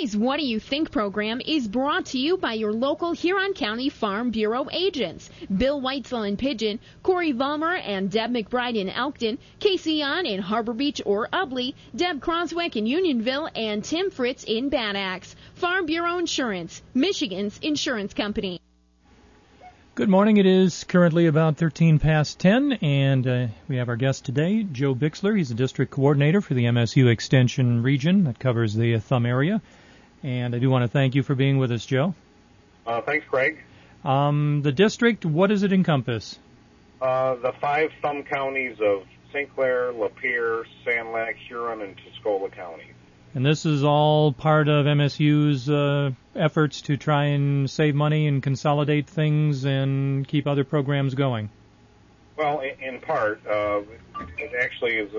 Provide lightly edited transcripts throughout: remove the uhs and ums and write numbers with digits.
Today's What Do You Think program is brought to you by your local Huron County Farm Bureau agents, Bill Weitzel in Pigeon, Corey Vollmer and Deb McBride in Elkton, Casey On in Harbor Beach or Ubley, Deb Croswick in Unionville, and Tim Fritz in Bad Axe. Farm Bureau Insurance, Michigan's insurance company. Good morning. It is currently about 13 past 10, and we have our guest today, Joe Bixler. He's the district coordinator for the MSU Extension region that covers the Thumb area. And I do want to thank you for being with us, Joe. Thanks, Craig. The district, what does it encompass? The 5 Thumb counties of St. Clair, Lapeer, Sand Lake, Huron, and Tuscola counties. And this is all part of MSU's efforts to try and save money and consolidate things and keep other programs going? Well, in part, it actually is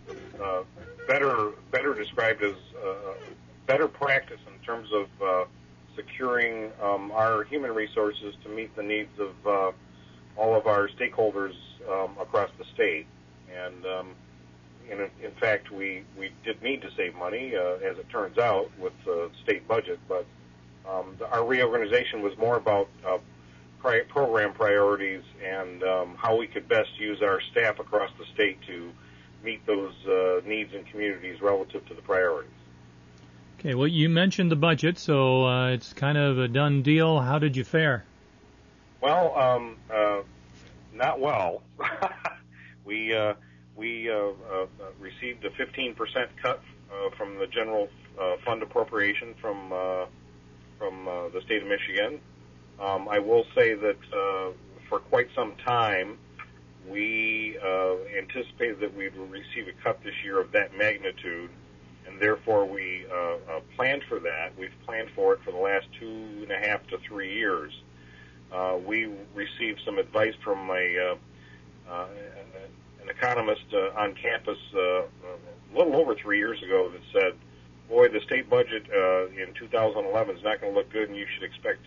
better described as better practice in terms of securing our human resources to meet the needs of all of our stakeholders across the state. And in fact, we did need to save money, as it turns out, with the state budget, but our reorganization was more about program priorities and how we could best use our staff across the state to meet those needs in communities relative to the priorities. Okay, well, you mentioned the budget, so it's kind of a done deal. How did you fare? Well, not well. We received a 15% cut from the general fund appropriation from the state of Michigan. I will say that for quite some time, we anticipated that we would receive a cut this year of that magnitude, and therefore we planned for that. We've planned for it for the last 2.5 to 3 years. We received some advice from an economist on campus a little over 3 years ago that said, boy, the state budget in 2011 is not going to look good, and you should expect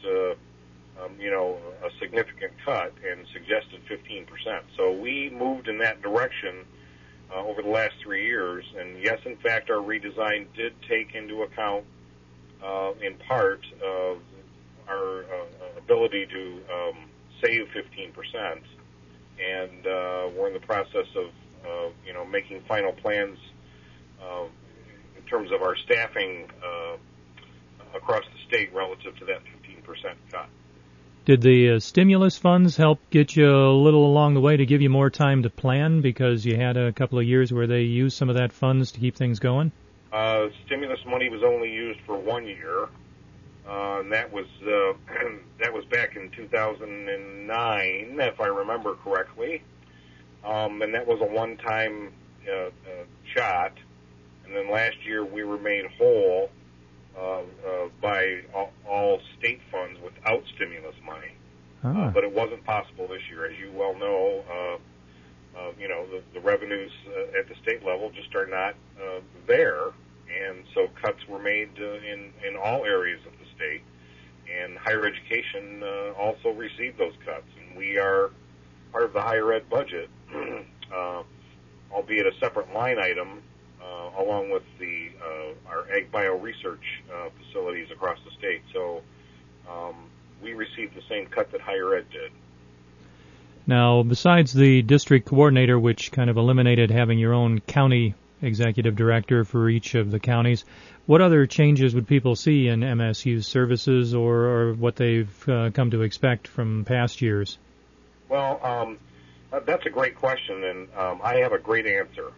a significant cut, and suggested 15%. So we moved in that direction over the last 3 years, and yes, in fact, our redesign did take into account, in part, our ability to save 15%, and we're in the process of making final plans in terms of our staffing across the state relative to that 15% cut. Did the stimulus funds help get you a little along the way to give you more time to plan because you had a couple of years where they used some of that funds to keep things going? Stimulus money was only used for 1 year, and that was back in 2009, if I remember correctly, and that was a one-time shot. And then last year we were made whole by all state funds without stimulus money. But it wasn't possible this year. As you well know, the revenues at the state level just are not there. And so cuts were made in all areas of the state. And higher education also received those cuts. And we are part of the higher ed budget, albeit a separate line item, along with our ag bio research facilities across the state. So we received the same cut that higher ed did. Now, besides the district coordinator, which kind of eliminated having your own county executive director for each of the counties, what other changes would people see in MSU's services or what they've come to expect from past years? Well, that's a great question, and I have a great answer.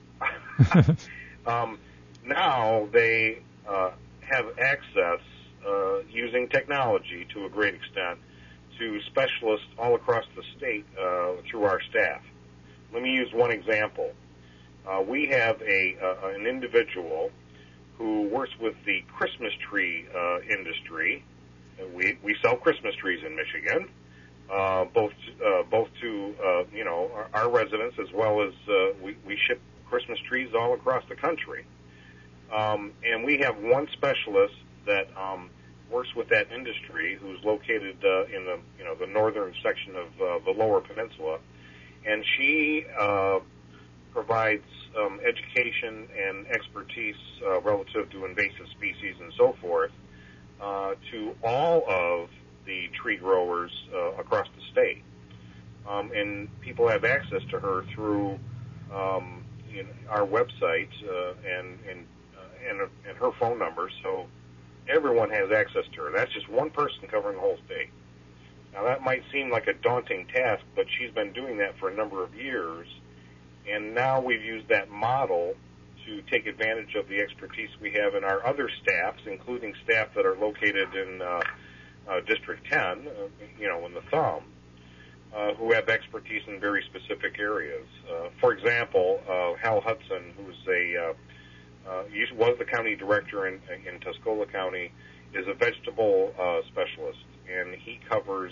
Now they have access, using technology to a great extent, to specialists all across the state through our staff. Let me use one example. We have an individual who works with the Christmas tree industry. We sell Christmas trees in Michigan, both to our residents as well as we ship Christmas trees all across the country. And we have one specialist that works with that industry who's located in the northern section of the Lower Peninsula, and she provides education and expertise relative to invasive species and so forth to all of the tree growers across the state. And people have access to her through our website and her phone number, so everyone has access to her. That's just one person covering the whole state. Now, that might seem like a daunting task, but she's been doing that for a number of years, and now we've used that model to take advantage of the expertise we have in our other staffs, including staff that are located in District 10, in the Thumb, who have expertise in very specific areas. For example, Hal Hudson, who's was the county director in Tuscola County, is a vegetable specialist, and he covers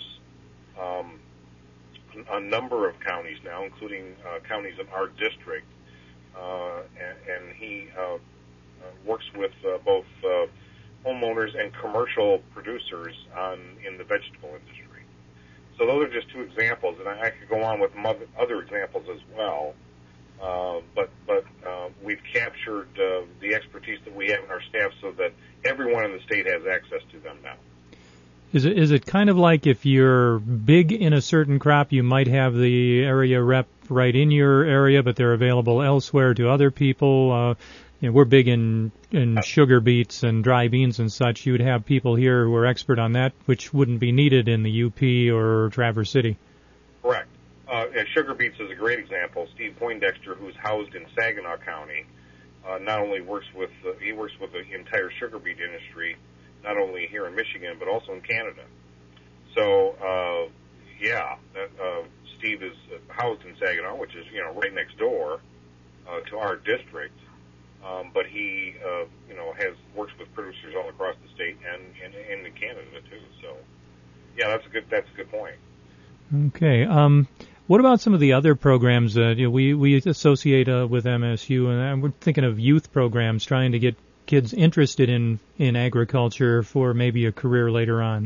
a number of counties now, including counties in our district, and he works with both homeowners and commercial producers in the vegetable industry. So those are just two examples, and I could go on with other examples as well. But we've captured the expertise that we have in our staff so that everyone in the state has access to them now. Is it kind of like if you're big in a certain crop, you might have the area rep right in your area, but they're available elsewhere to other people? We're big in sugar beets and dry beans and such. You would have people here who are expert on that, which wouldn't be needed in the UP or Traverse City. Correct. Sugar beets is a great example. Steve Poindexter, who's housed in Saginaw County, not only works with the entire sugar beet industry, not only here in Michigan but also in Canada. So, Steve is housed in Saginaw, which is right next door to our district. But he works with producers all across the state and in Canada too. So, yeah, that's a good point. Okay. What about some of the other programs that we associate with MSU, and we're thinking of youth programs, trying to get kids interested in agriculture for maybe a career later on?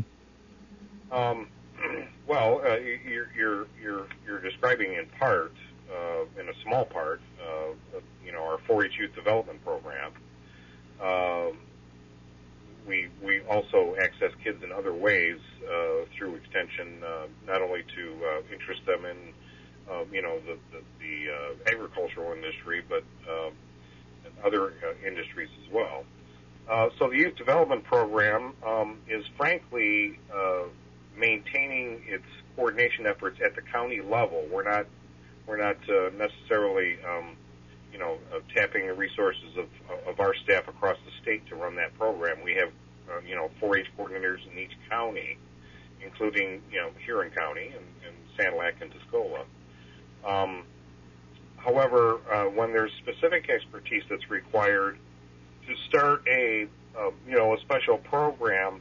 Well, you're describing in part, in a small part, our 4-H youth development program. We also access kids in other ways through extension, not only to interest them in the agricultural industry, but other industries as well. So the youth development program is frankly maintaining its coordination efforts at the county level. We're not necessarily tapping the resources of our staff across the state to run that program. We have 4-H coordinators in each county, including Huron County and Sanilac and Tuscola. However, when there's specific expertise that's required to start a special program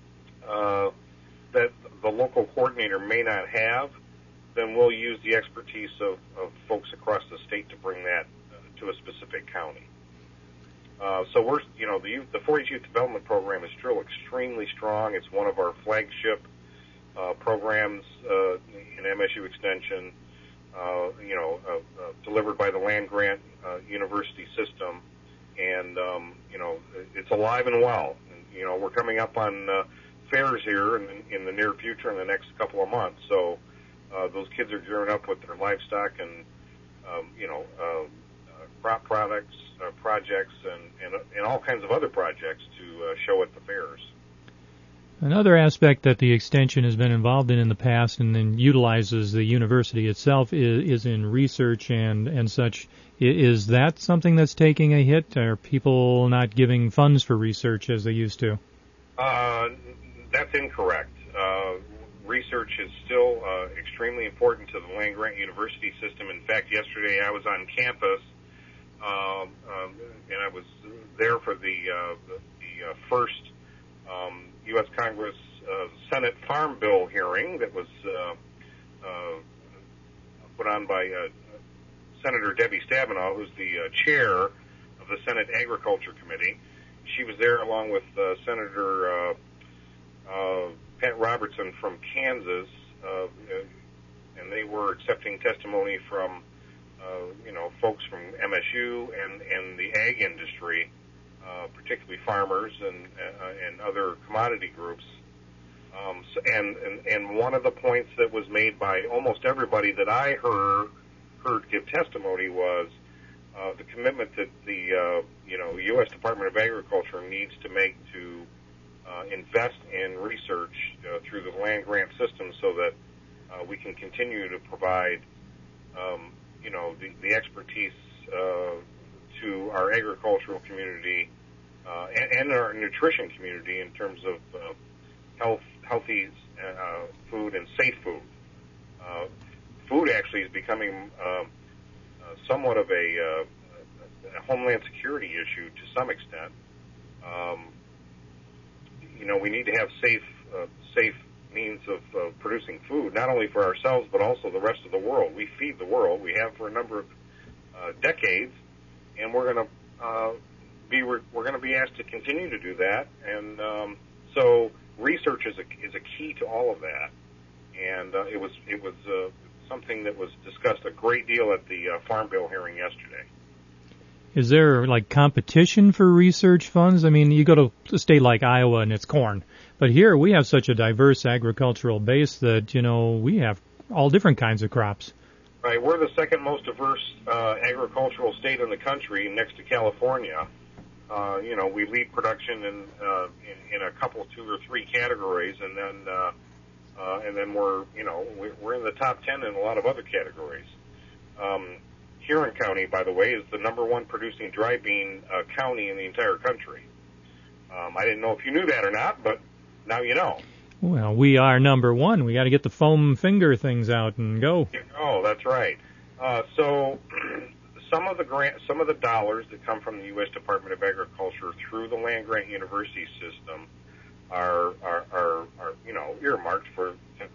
that the local coordinator may not have, then we'll use the expertise of folks across the state to bring that to a specific county. So we're, the 4-H Youth Development Program is still extremely strong. It's one of our flagship programs in MSU Extension, delivered by the land grant university system, and it's alive and well. And, we're coming up on fairs here in the near future, in the next couple of months. So those kids are gearing up with their livestock and crop products, projects, and all kinds of other projects to show at the fairs. Another aspect that the extension has been involved in the past and then utilizes the university itself is in research and such. Is that something that's taking a hit? Are people not giving funds for research as they used to? That's incorrect. Research is still extremely important to the land grant university system. In fact, yesterday I was on campus, and I was there for the first U.S. Congress Senate Farm Bill hearing that was put on by Senator Debbie Stabenow, who's the chair of the Senate Agriculture Committee. She was there along with Senator Pat Robertson from Kansas, and they were accepting testimony from folks from MSU and the ag industry, particularly farmers and other commodity groups. And one of the points that was made by almost everybody that I heard give testimony was the commitment that the U.S. Department of Agriculture needs to make to invest in research through the land grant system so that we can continue to provide the expertise to our agricultural community and our nutrition community in terms of healthy food and safe food. Food actually is becoming somewhat of a homeland security issue to some extent. We need to have safe means of producing food, not only for ourselves but also the rest of the world. We feed the world. We have for a number of decades, and we're going to be asked to continue to do that. And so research is a key to all of that. And it was something that was discussed a great deal at the Farm Bill hearing yesterday. Is there like competition for research funds? I mean, you go to a state like Iowa and it's corn, but here we have such a diverse agricultural base that we have all different kinds of crops. Right, we're the second most diverse agricultural state in the country, next to California. We lead production in a couple, 2 or 3 categories, and then we're in the top 10 in a lot of other categories. Huron County, by the way, is the number 1 producing dry bean county in the entire country. I didn't know if you knew that or not, but now you know. Well, we are number 1. We got to get the foam finger things out and go. Oh, that's right. So some of the dollars that come from the U.S. Department of Agriculture through the land grant university system are earmarked for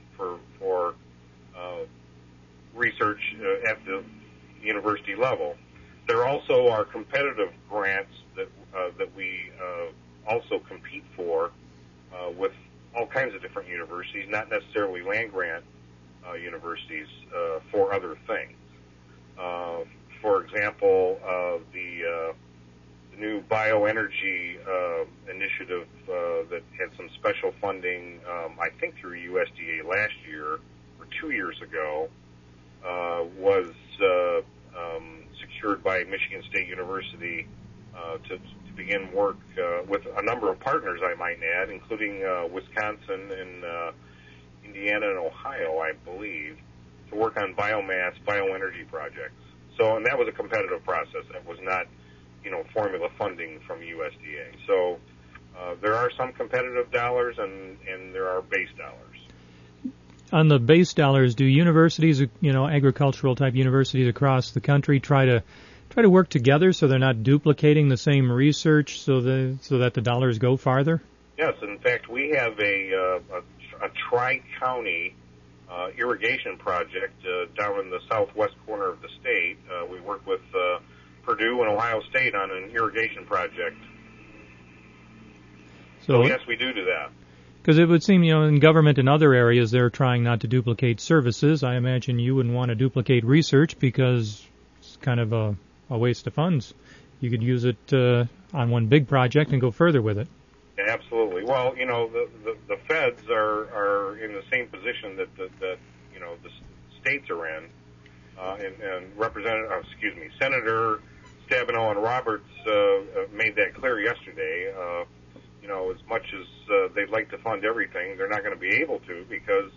research at the university level. There also are competitive grants that we also compete for with all kinds of different universities, not necessarily land grant universities, for other things. For example, the new bioenergy initiative that had some special funding, I think through USDA last year or 2 years ago, was secured by Michigan State University to begin work with a number of partners, I might add, including Wisconsin and Indiana and Ohio, I believe, to work on bioenergy projects. So, and that was a competitive process. That was not, formula funding from USDA. So there are some competitive dollars and there are base dollars. On the base dollars, do universities, agricultural type universities across the country try to work together so they're not duplicating the same research so that the dollars go farther? Yes, in fact, we have a tri-county irrigation project down in the southwest corner of the state. We work with Purdue and Ohio State on an irrigation project. So yes, we do that. Because it would seem, in government and other areas, they're trying not to duplicate services. I imagine you wouldn't want to duplicate research because it's kind of a waste of funds. You could use it on one big project and go further with it. Yeah, absolutely. Well, the feds are in the same position that the states are in, and Senator Stabenow and Roberts made that clear yesterday. As much as they'd like to fund everything, they're not going to be able to because,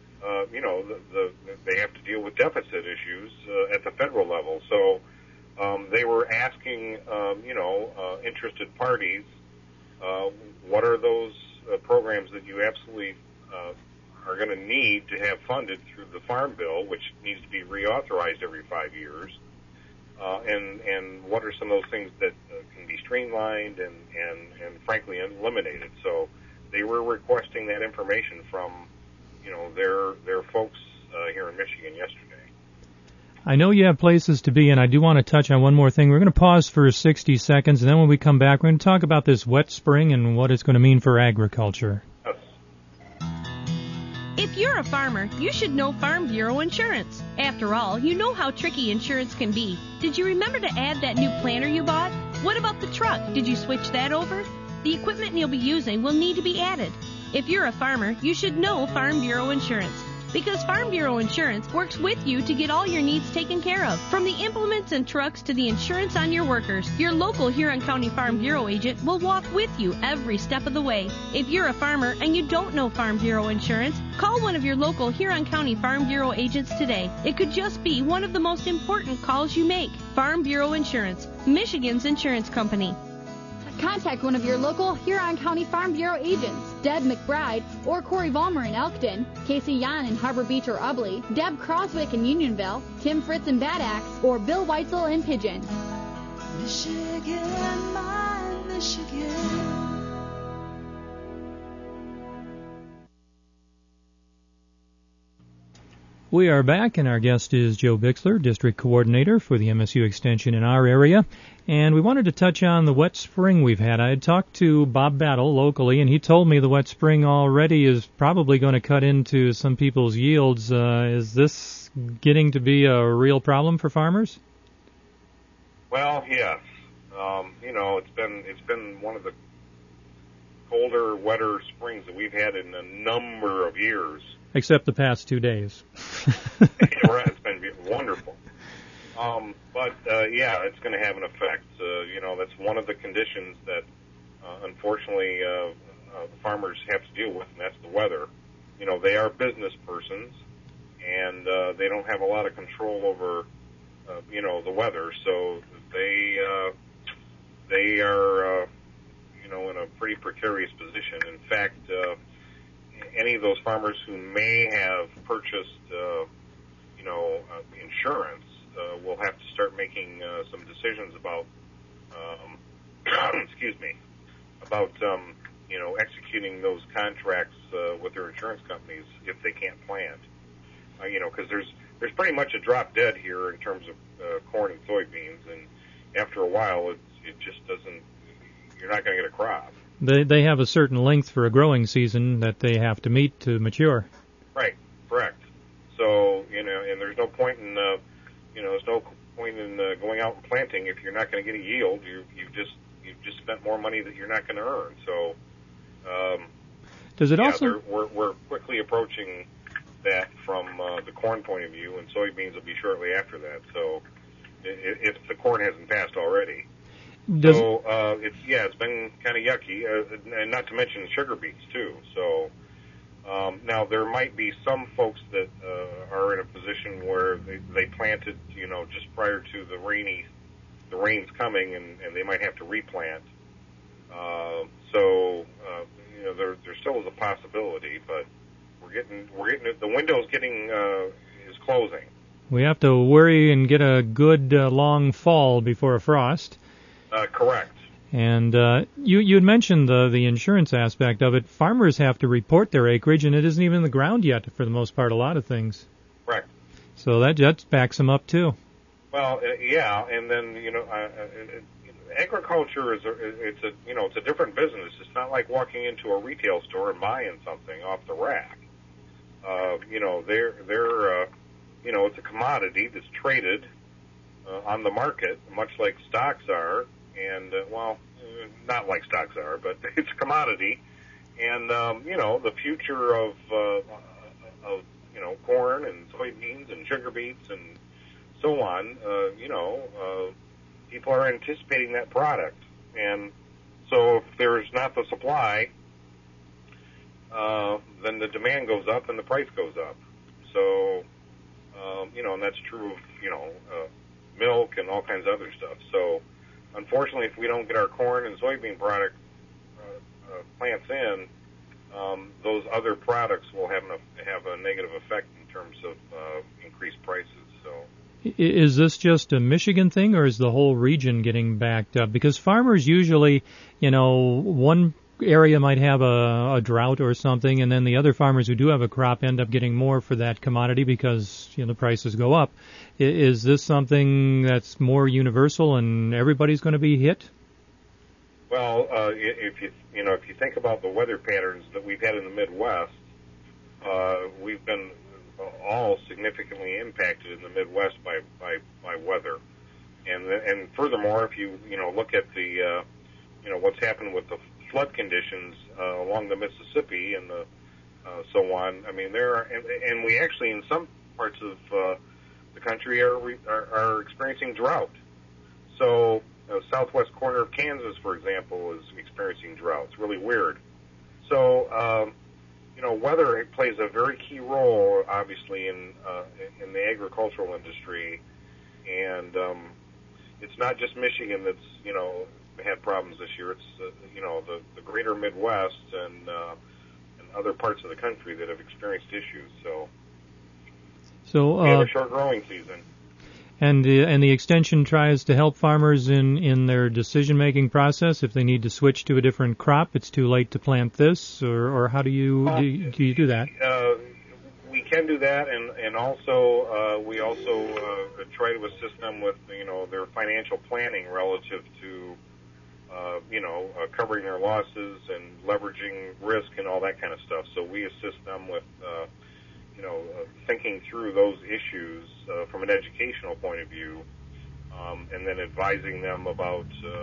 they have to deal with deficit issues at the federal level. So they were asking, interested parties, what are those programs that you absolutely are going to need to have funded through the Farm Bill, which needs to be reauthorized every 5 years, and what are some of those things that can be streamlined and frankly eliminated. So they were requesting that information from their folks here in Michigan yesterday. I know you have places to be, and I do want to touch on one more thing. We're going to pause for 60 seconds, and then when we come back, we're going to talk about this wet spring and what it's going to mean for agriculture. Yes. If you're a farmer, you should know Farm Bureau Insurance. After all, you know how tricky insurance can be. Did you remember to add that new planter you bought? What about the truck? Did you switch that over? The equipment you'll be using will need to be added. If you're a farmer, you should know Farm Bureau Insurance. Because Farm Bureau Insurance works with you to get all your needs taken care of. From the implements and trucks to the insurance on your workers, your local Huron County Farm Bureau agent will walk with you every step of the way. If you're a farmer and you don't know Farm Bureau Insurance, call one of your local Huron County Farm Bureau agents today. It could just be one of the most important calls you make. Farm Bureau Insurance, Michigan's insurance company. Contact one of your local Huron County Farm Bureau agents, Deb McBride or Corey Vollmer in Elkton, Casey Yan in Harbor Beach or Ubley, Deb Croswick in Unionville, Tim Fritz in Bad Axe, or Bill Weitzel in Pigeon. Michigan, my Michigan. We are back, and our guest is Joe Bixler, District Coordinator for the MSU Extension in our area. And we wanted to touch on the wet spring we've had. I had talked to Bob Battle locally, and he told me the wet spring already is probably going to cut into some people's yields. Is this getting to be a real problem for farmers? Well, yes. It's been one of the colder, wetter springs that we've had in a number of years. Except the past 2 days. It's been wonderful. It's going to have an effect. That's one of the conditions that, unfortunately, farmers have to deal with, and that's the weather. They are business persons, and they don't have a lot of control over, the weather. So they are, in a pretty precarious position. In fact, any of those farmers who may have purchased, insurance will have to start making some decisions about, executing those contracts with their insurance companies if they can't plant. Because there's pretty much a drop dead here in terms of corn and soybeans, and after a while, it just doesn't. You're not going to get a crop. They have a certain length for a growing season that they have to meet to mature. Right, correct. So, and there's no point in, going out and planting if you're not going to get a yield. You've just spent more money that you're not going to earn. So, does it also? We're quickly approaching that from the corn point of view, and soybeans will be shortly after that. So, if the corn hasn't passed already. It's been kind of yucky, and not to mention sugar beets too. So now there might be some folks that are in a position where they planted, just prior to the rains coming, and they might have to replant. There still is a possibility, but we're getting the window's is closing. We have to worry and get a good long fall before a frost. Correct. And you had mentioned the insurance aspect of it. Farmers have to report their acreage, and it isn't even in the ground yet for the most part, a lot of things. Correct. So that backs them up, too. Well, and then, agriculture it's a different business. It's not like walking into a retail store and buying something off the rack. It's a commodity that's traded on the market, much like stocks are. And, not like stocks are, but it's a commodity. And, the future of corn and soybeans and sugar beets and so on, people are anticipating that product. And so if there's not the supply, then the demand goes up and the price goes up. So, and that's true of, milk and all kinds of other stuff. So, unfortunately, if we don't get our corn and soybean product plants in, those other products will have a negative effect in terms of increased prices. So, is this just a Michigan thing, or is the whole region getting backed up? Because farmers usually, one area might have a drought or something, and then the other farmers who do have a crop end up getting more for that commodity because the prices go up. Is this something that's more universal and everybody's going to be hit? Well, if you think about the weather patterns that we've had in the Midwest, we've been all significantly impacted in the Midwest by weather, and furthermore, if you look at the what's happened with the flood conditions along the Mississippi and the so on. I mean, there are, and we actually in some parts of the country are experiencing drought. So, southwest corner of Kansas, for example, is experiencing drought. It's really weird. So, weather plays a very key role, obviously, in the agricultural industry, and it's not just Michigan that's had problems this year. It's the greater Midwest and other parts of the country that have experienced issues. So we have a short growing season. And the extension tries to help farmers in their decision-making process. If they need to switch to a different crop, it's too late to plant this, or how do you do that? We can do that, and also we also try to assist them with their financial planning relative to covering their losses and leveraging risk and all that kind of stuff. So we assist them with thinking through those issues from an educational point of view, and then advising them about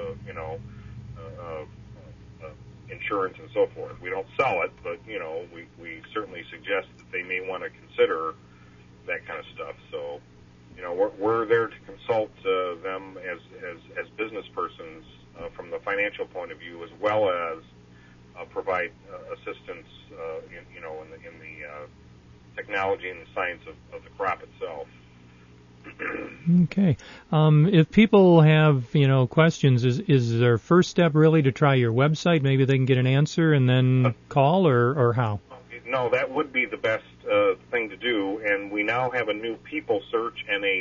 insurance and so forth. We don't sell it, but we certainly suggest that they may want to consider that kind of stuff. So we're there to consult them as business persons from the financial point of view, as well as provide assistance in the technology and the science of the crop itself. Okay. If people have, questions, is their first step really to try your website? Maybe they can get an answer and then call, or how? No, that would be the best thing to do. And we now have a new people search and a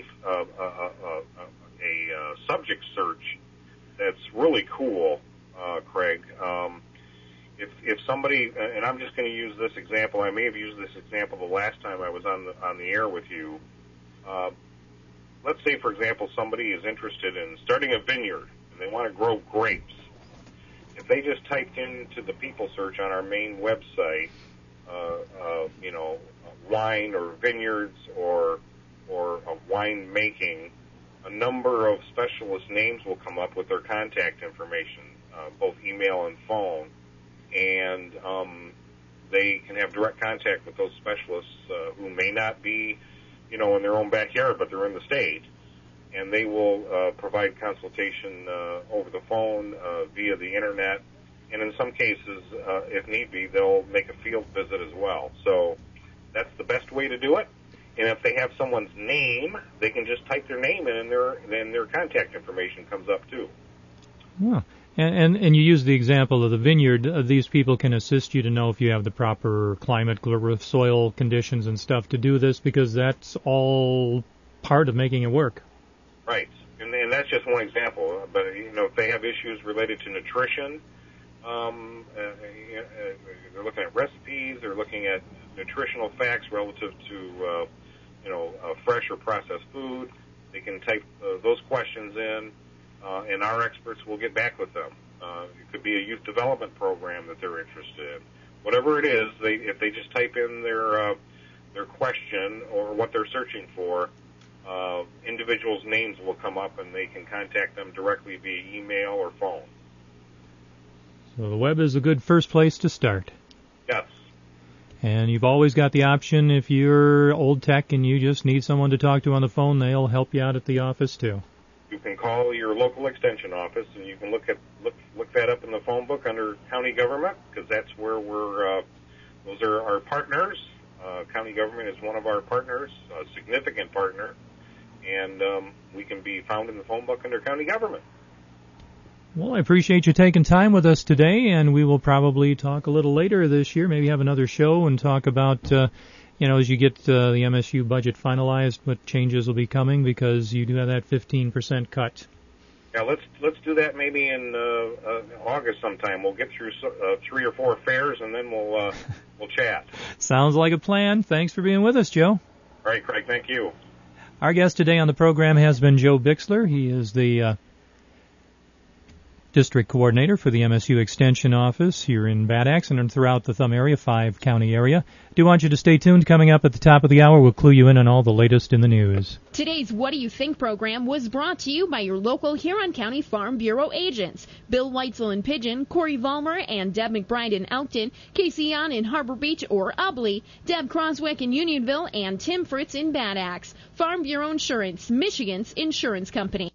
subject search that's really cool, Craig. If somebody, and I'm just going to use this example. I may have used this example the last time I was on the air with you. Let's say, for example, somebody is interested in starting a vineyard and they want to grow grapes. If they just typed into the people search on our main website, wine or vineyards or wine making, a number of specialist names will come up with their contact information, both email and phone, and they can have direct contact with those specialists who may not be in their own backyard, but they're in the state, and they will provide consultation over the phone, via the internet, and in some cases, if need be, they'll make a field visit as well. So that's the best way to do it. And if they have someone's name, they can just type their name in, and then their contact information comes up too. Yeah. And you use the example of the vineyard. These people can assist you to know if you have the proper climate, soil conditions and stuff to do this, because that's all part of making it work. Right. And that's just one example. But, if they have issues related to nutrition, they're looking at recipes, they're looking at nutritional facts relative to, fresh or processed food. They can type those questions in. And our experts will get back with them. It could be a youth development program that they're interested in. Whatever it is, if they just type in their question or what they're searching for, individuals' names will come up, and they can contact them directly via email or phone. So the web is a good first place to start. Yes. And you've always got the option, if you're old tech and you just need someone to talk to on the phone, they'll help you out at the office too. You can call your local extension office, and you can look that up in the phone book under county government, because that's where those are our partners. County government is one of our partners, a significant partner, and we can be found in the phone book under county government. Well, I appreciate you taking time with us today, and we will probably talk a little later this year, maybe have another show and talk about as you get the MSU budget finalized, what changes will be coming, because you do have that 15% cut. Yeah, let's do that maybe in August sometime. We'll get through 3 or 4 fairs, and then we'll chat. Sounds like a plan. Thanks for being with us, Joe. All right, Craig. Thank you. Our guest today on the program has been Joe Bixler. He is the District Coordinator for the MSU Extension Office here in Bad Axe and throughout the Thumb area, 5-county area. Do want you to stay tuned. Coming up at the top of the hour, we'll clue you in on all the latest in the news. Today's What Do You Think program was brought to you by your local Huron County Farm Bureau agents, Bill Weitzel in Pigeon, Corey Vollmer and Deb McBride in Elkton, Casey Yon in Harbor Beach or Ubley, Deb Croswick in Unionville, and Tim Fritz in Bad Axe. Farm Bureau Insurance, Michigan's insurance company.